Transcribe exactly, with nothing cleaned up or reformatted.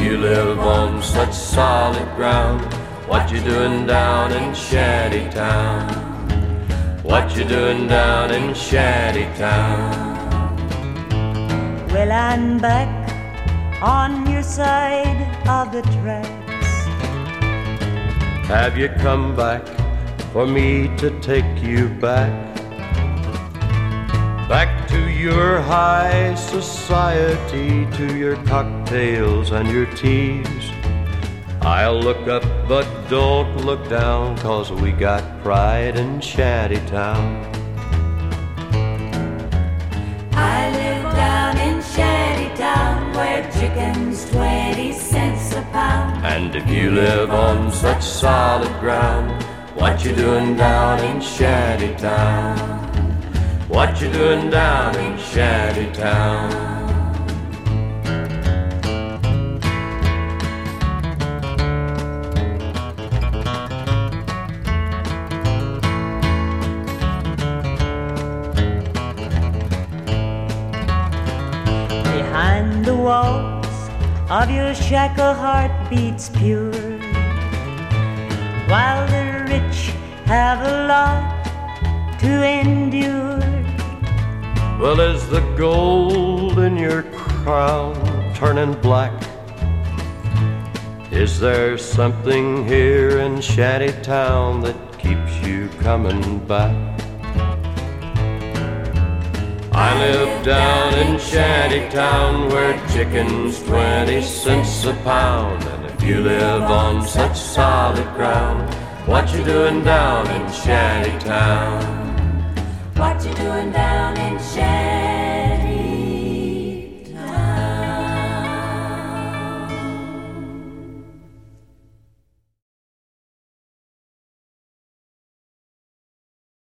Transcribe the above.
you live on such solid ground, what you doing down in Shantytown? What you doing down in Shantytown? Well, I'm back on your side of the tracks. Have you come back for me to take you back? Back to your high society, to your cocktails and your teas. I'll look up but don't look down, 'cause we got pride in Shantytown. I live down in Shantytown, where chicken's twenty cents a pound. And if you live on such solid ground, what you doing down in Shantytown? What you doing down in Shantytown? Behind the walls of your shack a heart beats pure, while the rich have a lot to endure. Well, is the gold in your crown turning black? Is there something here in Shantytown that keeps you coming back? I live down in Shantytown, where chicken's twenty cents a pound. And if you live on such solid ground, what you doing down in Shantytown? What you doing down in Shantytown?